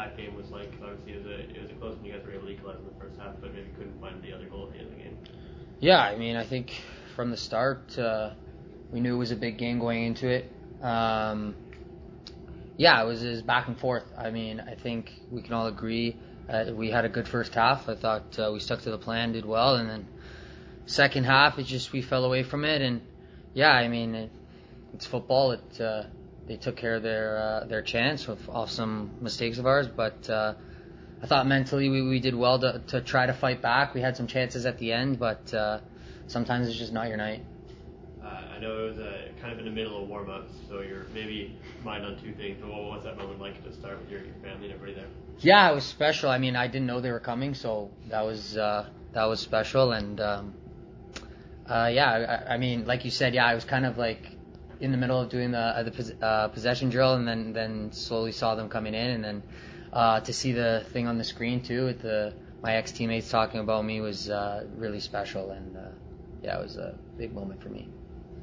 that game was like. Obviously, it was a close one. You guys were able to equalize in the first half, but maybe couldn't find the other goal at the end of the game. Yeah, I mean, I think from the start, we knew it was a big game going into it. Yeah, it was back and forth. I mean, I think we can all agree we had a good first half. I thought we stuck to the plan, did well, and then second half, we fell away from it. And yeah, I mean, it's football. They took care of their chance off some mistakes of ours, but I thought mentally we did well to try to fight back. We had some chances at the end, but sometimes it's just not your night. I know it was kind of in the middle of warm-ups, so you're maybe mind on two things. But what was that moment like to start with your family and everybody there? Yeah, it was special. I mean, I didn't know they were coming, so that was special. And I mean, like you said, yeah, I was kind of like in the middle of doing the possession drill, and then slowly saw them coming in, and then to see the thing on the screen too with my ex-teammates talking about me was really special, and yeah, it was a big moment for me.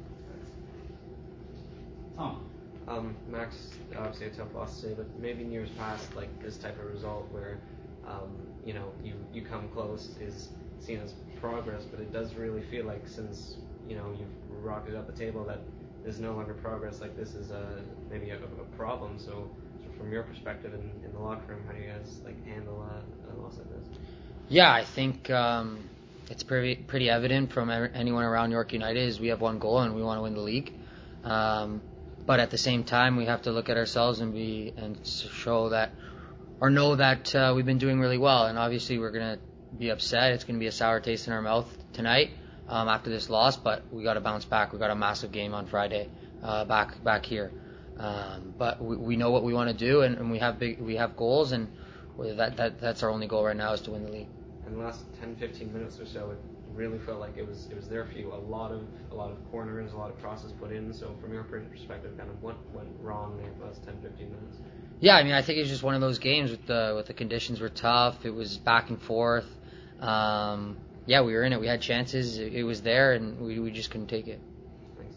Max, obviously a tough loss today, but maybe in years past, like this type of result where you come close is seen as progress, but it does really feel like since you've rocketed up the table that there's no longer progress. Like this is maybe a problem. So from your perspective in the locker room, how do you guys handle a loss like this? Yeah, I think it's pretty evident from anyone around York United is we have one goal and we want to win the league. But at the same time, we have to look at ourselves and show that or know that we've been doing really well. And obviously, we're gonna be upset. It's gonna be a sour taste in our mouth tonight after this loss. But we got to bounce back. We got a massive game on Friday back here. But we know what we want to do, and we have goals, and that's our only goal right now is to win the league. In the last 10-15 minutes or so, it really felt like it was there for you. A lot of corners, a lot of crosses put in. So from your perspective, kind of what went wrong in the last 10-15 minutes? Yeah, I mean, I think it's just one of those games with the conditions were tough. It was back and forth. Yeah, we were in it. We had chances. It was there, and we just couldn't take it. Thanks.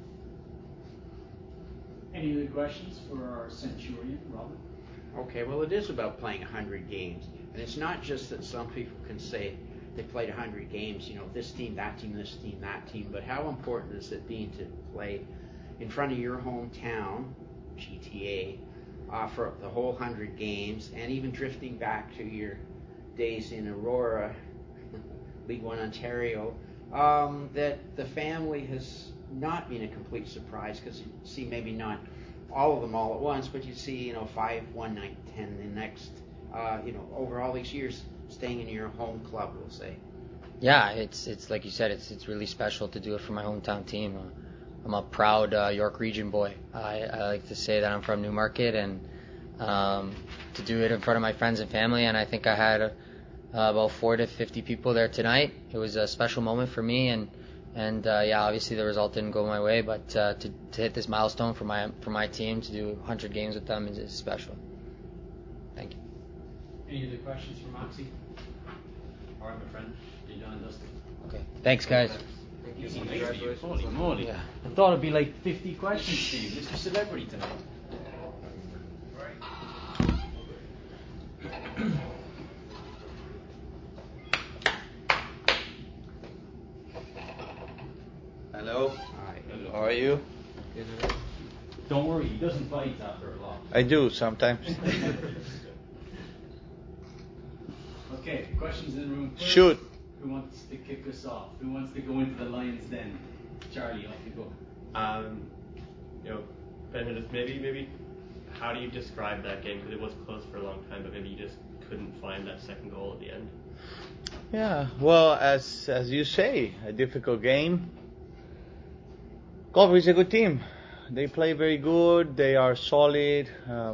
Any other questions for our Centurion, Robin? Okay, well, it is about playing 100 games. And it's not just that some people can say they played 100 games, this team, that team, this team, that team, but how important is it being to play in front of your hometown, GTA, for the whole 100 games, and even drifting back to your days in Aurora, League One Ontario, that the family has not been a complete surprise, because you see maybe not all of them all at once, but you see 5 one night, 10 the next, over all these years staying in your home club, we'll say. Yeah, it's like you said, it's really special to do it for my hometown team. I'm a proud York Region boy. I like to say that I'm from Newmarket, and to do it in front of my friends and family, and I think I had about 40 to 50 people there tonight. It was a special moment for me, and yeah, obviously the result didn't go my way, but to hit this milestone for my team, to do 100 games with them is special. Thank you. Any other questions for Moxie? All right, my friend. You're done and dusted. Okay. Thanks, guys. Thank you. Easy, Congratulations. Holy moly. Yeah. I thought it'd be like 50 questions to you. Mr. Celebrity tonight. Hello. Hi. How are you? Don't worry, he doesn't bite after a loss. I do sometimes. Okay, questions in the room first. Shoot. Who wants to kick us off? Who wants to go into the Lions' Den? Charlie, off you go. Ben, just maybe how do you describe that game? Because it was close for a long time, but maybe you just couldn't find that second goal at the end. Yeah. Well, as you say, a difficult game. Galway is a good team. They play very good. They are solid.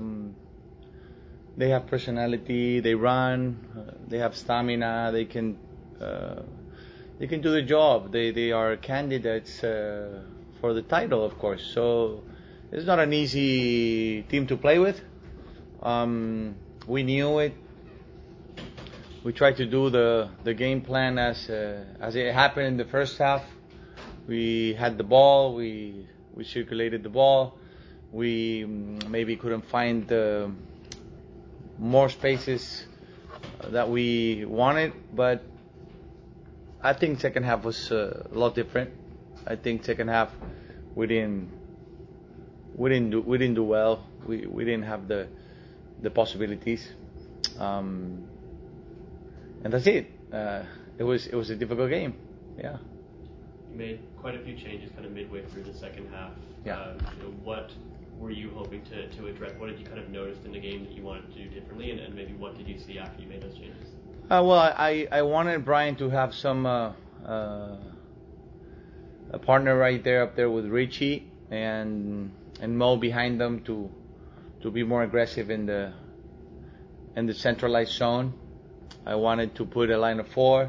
They have personality. They run. They have stamina. They can do the job. They are candidates for the title, of course. So it's not an easy team to play with. We knew it. We tried to do the game plan as it happened in the first half. We had the ball. We circulated the ball. We maybe couldn't find the more spaces that we wanted, but I think second half was a lot different. I think second half we didn't do well. We didn't have the possibilities, and that's it. It was a difficult game. Yeah. You made quite a few changes kind of midway through the second half. Yeah. What were you hoping to address? What did you kind of notice in the game that you wanted to do differently, and maybe what did you see after you made those changes? Well, I wanted Brian to have some a partner right there up there with Richie and Mo behind them to be more aggressive in the centralized zone. I wanted to put a line of 4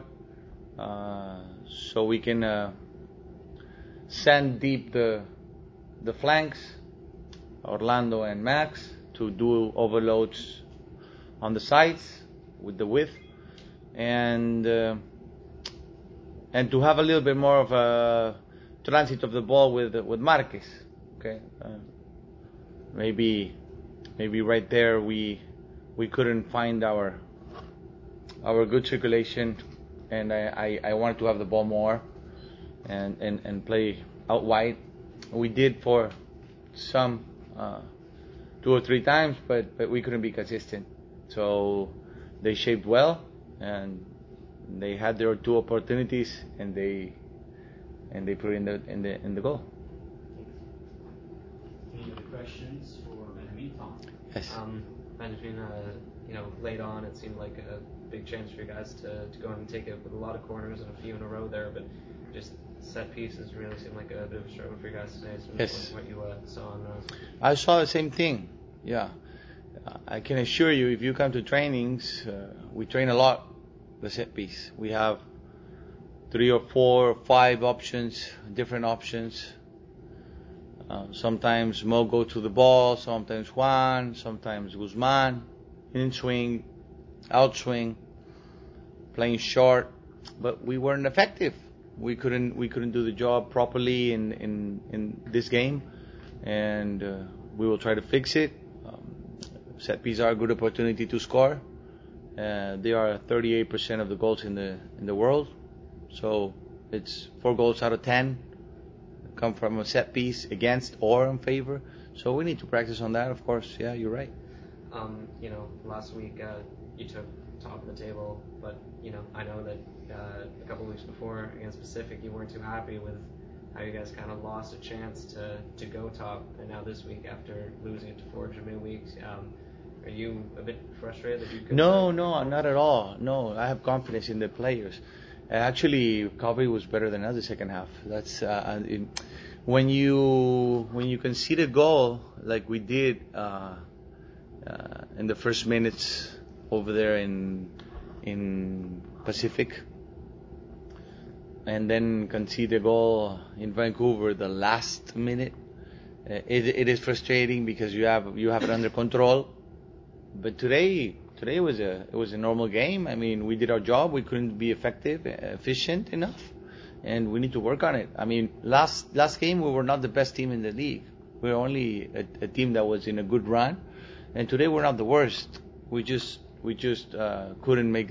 so we can send deep the flanks, Orlando and Max, to do overloads on the sides with the width, and to have a little bit more of a transit of the ball with Marquez. Okay, maybe right there we couldn't find our good circulation, and I wanted to have the ball more and play out wide. We did for some 2 or 3 times, but we couldn't be consistent. So they shaped well, and they had their 2 opportunities, and they put it in the goal. Any other questions for Benjamin? Tom? Yes. Benjamin, late on, it seemed like a big chance for you guys to go and take it with a lot of corners and a few in a row there, but just set pieces really seemed like a bit of a struggle for you guys today. So Yes. what you saw on those. I saw the same thing. Yeah, I can assure you, if you come to trainings, we train a lot the set piece. We have 3 or 4 or 5 options, different options. Sometimes Mo go to the ball, sometimes Juan, sometimes Guzman, in swing, out swing, playing short, but we weren't effective. We couldn't do the job properly in this game, and we will try to fix it. Set pieces are a good opportunity to score. They are 38% of the goals in the world, so it's 4 goals out of 10 come from a set piece against or in favor. So we need to practice on that, of course. Yeah, you're right. Last week you took top of the table, but I know that a couple weeks before against Pacific, you weren't too happy with how you guys kind of lost a chance to go top, and now this week after losing it to Forge in midweek, are you a bit frustrated that you could? No, not at all. No, I have confidence in the players. Actually, Calvary was better than us the second half. That's when you concede a goal like we did in the first minutes over there in Pacific, and then concede a goal in Vancouver the last minute. It is frustrating because you have it under control. But today it was a normal game. I mean, we did our job. We couldn't be efficient enough, and we need to work on it. I mean, last game we were not the best team in the league. We were only a team that was in a good run, and today we're not the worst. We just couldn't make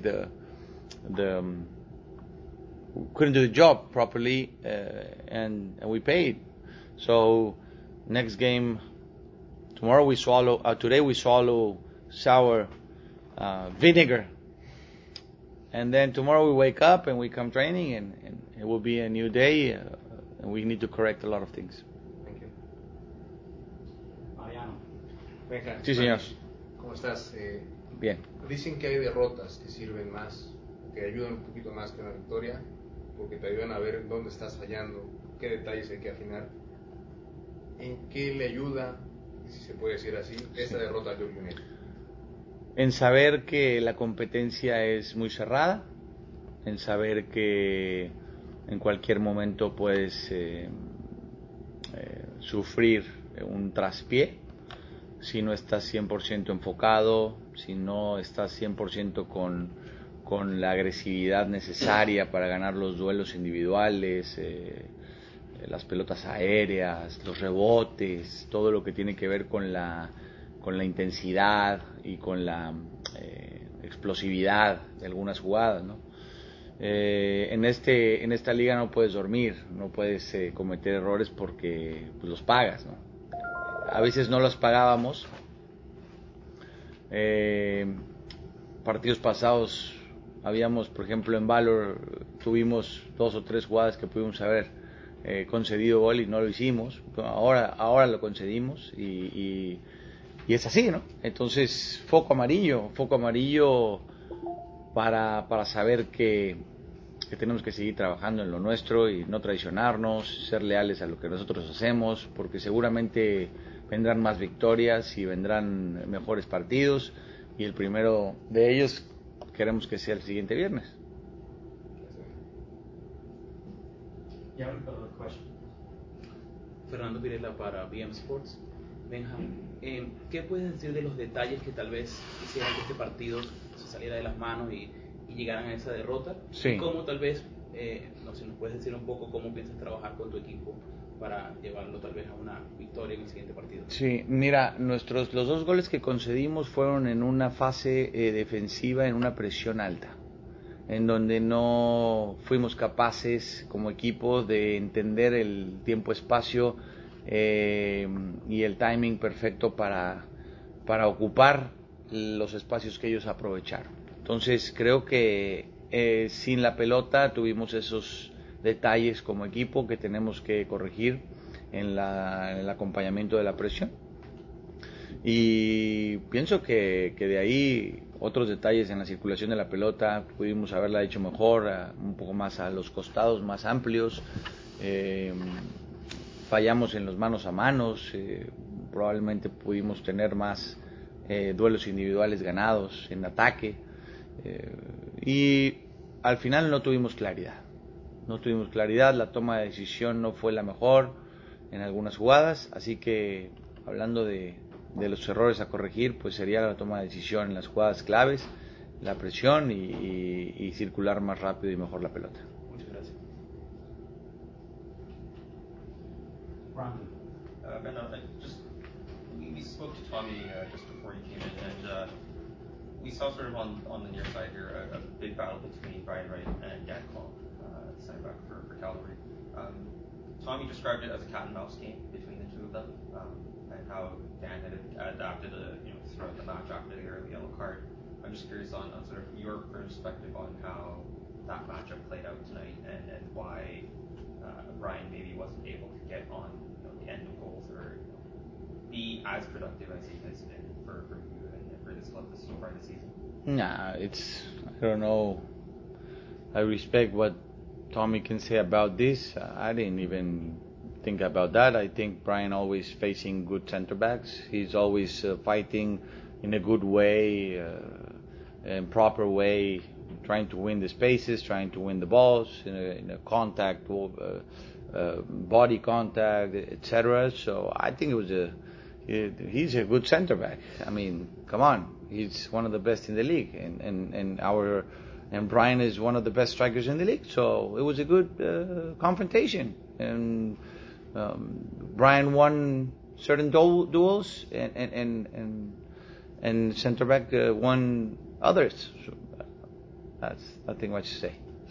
couldn't do the job properly, and we paid. So next game, today we swallow sour vinegar, and then tomorrow we wake up and we come training, and it will be a new day, and we need to correct a lot of things. Thank you. Mariano. Benja, Sí, señor. ¿Cómo estás? Bien. Dicen que hay derrotas que sirven más, que ayudan un poquito más que una victoria, porque te ayudan a ver dónde estás fallando, qué detalles hay que afinar. ¿En qué le ayuda, si se puede decir así, esta derrota a George United? En saber que la competencia es muy cerrada, en saber que en cualquier momento puedes sufrir un traspié si no estás 100% enfocado, si no estás 100% con la agresividad necesaria para ganar los duelos individuales, las pelotas aéreas, los rebotes, todo lo que tiene que ver con la intensidad y con la explosividad de algunas jugadas, ¿no? En esta liga no puedes dormir, no puedes cometer errores porque pues, los pagas, ¿no? A veces no los pagábamos. Partidos pasados habíamos, por ejemplo, en Valor tuvimos 2 o 3 jugadas que pudimos haber concedido gol y no lo hicimos. Ahora lo concedimos y es así, ¿no? Entonces, foco amarillo para saber que tenemos que seguir trabajando en lo nuestro y no traicionarnos, ser leales a lo que nosotros hacemos, porque seguramente vendrán más victorias y vendrán mejores partidos, y el primero de ellos queremos que sea el siguiente viernes. Yeah, another question. Fernando Pirela para BM Sports. Benja, ¿qué puedes decir de los detalles que tal vez hicieran que este partido se saliera de las manos y llegaran a esa derrota? Sí. Y cómo tal vez, no sé, nos puedes decir un poco cómo piensas trabajar con tu equipo para llevarlo tal vez a una victoria en el siguiente partido. Sí, mira, los 2 goles que concedimos fueron en una fase defensiva, en una presión alta, en donde no fuimos capaces como equipo de entender el tiempo-espacio y el timing perfecto para ocupar los espacios que ellos aprovecharon. Entonces creo que sin la pelota tuvimos esos detalles como equipo que tenemos que corregir en el acompañamiento de la presión. Y pienso que de ahí otros detalles en la circulación de la pelota pudimos haberla hecho mejor, un poco más a los costados, más amplios. Fallamos en los manos a manos, probablemente pudimos tener más duelos individuales ganados en ataque, y al final no tuvimos claridad, la toma de decisión no fue la mejor en algunas jugadas, así que hablando de los errores a corregir, pues sería la toma de decisión en las jugadas claves, la presión y circular más rápido y mejor la pelota. Muchas gracias. Brandon. Ben, we spoke to Tommy just before you came in, and we saw sort of on the near side here a big battle between Brian Wright and Dan Klong, center back for Calgary. Tommy described it as a cat and mouse game between the two of them, and how Dan had adapted throughout the match after the early yellow card. I'm just curious on sort of your perspective on how that matchup played out tonight, and why Brian maybe wasn't able to get on the end of goals or be as productive as he has been for you and for this club so far this season. Nah, I don't know. I respect what Tommy can say about this. I didn't even think about that. I think Brian always facing good center backs. He's always fighting in a good way, in proper way, trying to win the spaces, trying to win the balls in a contact, body contact, etc. So I think he's a good center back. I mean, come on, he's one of the best in the league, and Brian is one of the best strikers in the league. So it was a good confrontation, and Brian won certain duels, and center back won others. So that's nothing much to say.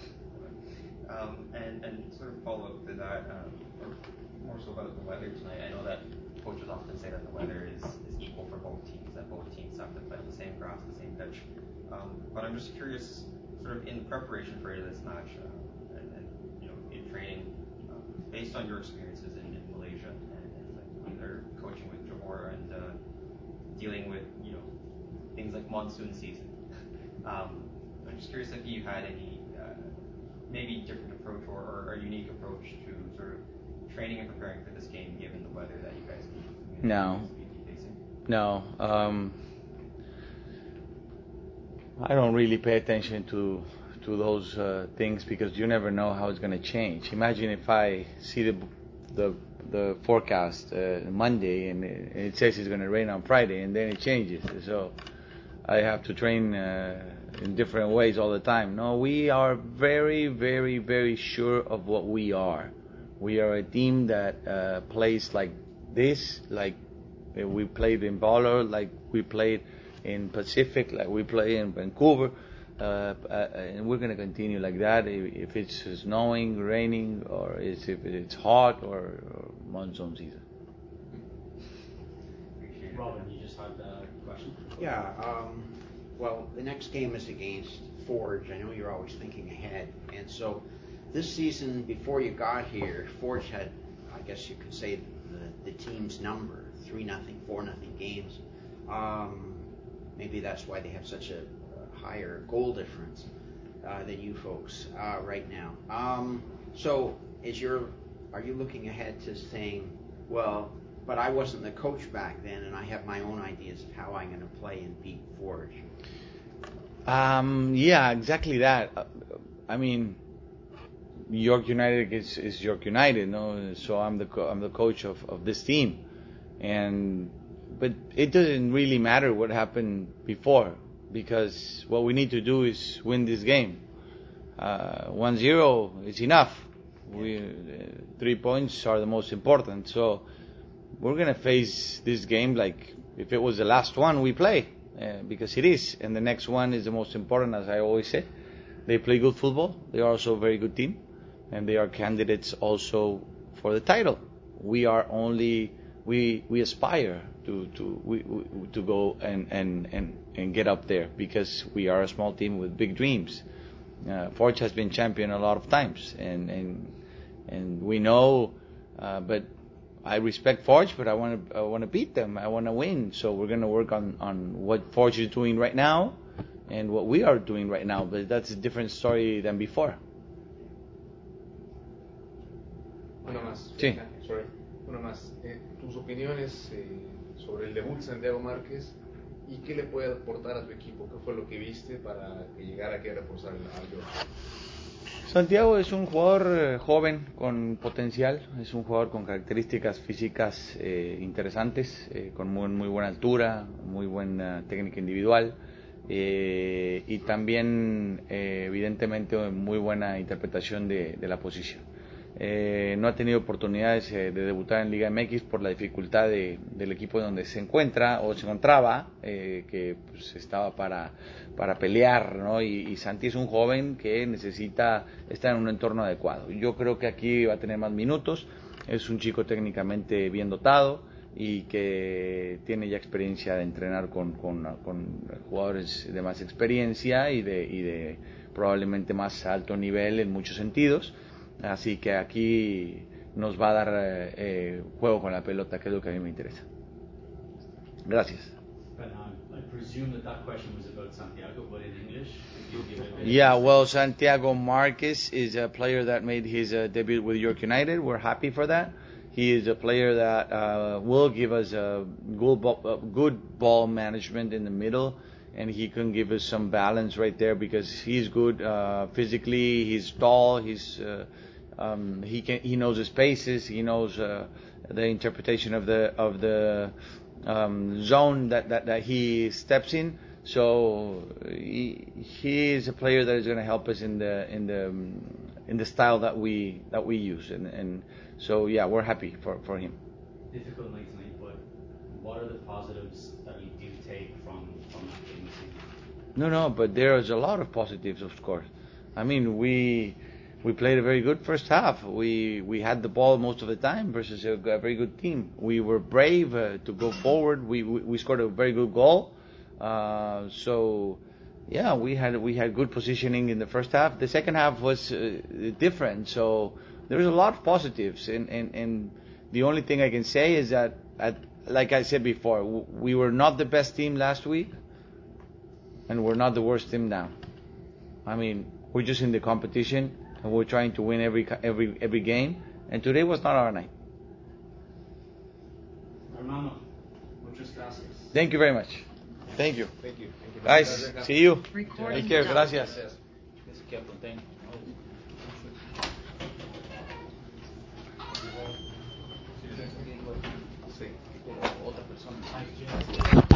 And sort of follow up to that, or more so about the weather tonight. I know that coaches often say that the weather is equal for both teams, that both teams have to play on the same grass, the same pitch. But I'm just curious, sort of in preparation for this match, and in training, based on your experiences in Malaysia and either coaching with Johor and dealing with things like monsoon season. I'm just curious if you had any maybe different approach or unique approach to sort of training and preparing for this game, given the weather that you guys be facing. No. I don't really pay attention to those things, because you never know how it's going to change. Imagine if I see the forecast Monday and it says it's going to rain on Friday, and then it changes. So I have to train in different ways all the time. No, we are very, very, very sure of what we are. We are a team that plays like this, like We played in Baller like we played in Pacific, like we play in Vancouver, and we're gonna continue like that. If it's snowing, raining, or if it's hot or monsoon season. Robin, you just had a question? Yeah, well, the next game is against Forge. I know you're always thinking ahead. And so this season, before you got here, Forge had, I guess you could say, the team's number, 3-0, 4-0 games. Maybe that's why they have such a higher goal difference than you folks right now. So are you looking ahead to saying, well, but I wasn't the coach back then, and I have my own ideas of how I'm going to play and beat Forge? Yeah, exactly that. I mean, York United is York United, no? So I'm the coach of this team, but it doesn't really matter what happened before, because what we need to do is win this game. 1-0 is enough. 3 points are the most important. So we're gonna face this game like if it was the last one we play, because it is, and the next one is the most important, as I always say. They play good football. They are also a very good team, and they are candidates also for the title. We aspire to go and get up there, because we are a small team with big dreams. Forge has been champion a lot of times, and we know, but I respect Forge, but I want to beat them. I want to win. So we're going to work on what Forge is doing right now and what we are doing right now. But that's a different story than before. Una más. Sí. Sorry. Una más. Tus opiniones sobre el debut de Santiago Márquez y qué le puede aportar a tu equipo. ¿Qué fue lo que viste para que llegara aquí a reforzar al York? Santiago es un jugador joven con potencial, es un jugador con características físicas interesantes, con muy buena altura, muy buena técnica individual, y también evidentemente muy buena interpretación de la posición. No ha tenido oportunidades de debutar en Liga MX por la dificultad del equipo donde se encuentra o se encontraba, que pues, estaba para pelear, ¿no? Y Santi es un joven que necesita estar en un entorno adecuado. Yo creo que aquí va a tener más minutos. Es un chico técnicamente bien dotado y que tiene ya experiencia de entrenar con jugadores de más experiencia y de probablemente más alto nivel en muchos sentidos. Así que aquí nos va a dar juego con la pelota, que es lo que a mí me interesa. Gracias. I presume that question was about Santiago, but in English, could you give it? Yeah, well, Santiago Marquez is a player that made his debut with York United. We're happy for that. He is a player that will give us a good ball management in the middle, and he can give us some balance right there because he's good physically. He's tall. He knows the spaces. He knows the interpretation of the zone that he steps in. So he is a player that is going to help us in the style that we use, and so yeah, we're happy for him. Difficult night tonight, but what are the positives that you do take from that game? No, but there is a lot of positives, of course. I mean, we played a very good first half. We had the ball most of the time versus a very good team. We were brave to go forward. We scored a very good goal. So yeah, we had good positioning in the first half. The second half was different. So there's a lot of positives, and the only thing I can say is that, like I said before, we were not the best team last week, and we're not the worst team now. I mean, we're just in the competition, and we're trying to win every game. And today was not our night. Hermano, muchas gracias. Thank you very much. Thank you. Thank you. Guys, see you. Recording Take care. done. Gracias. Sí. Otra persona.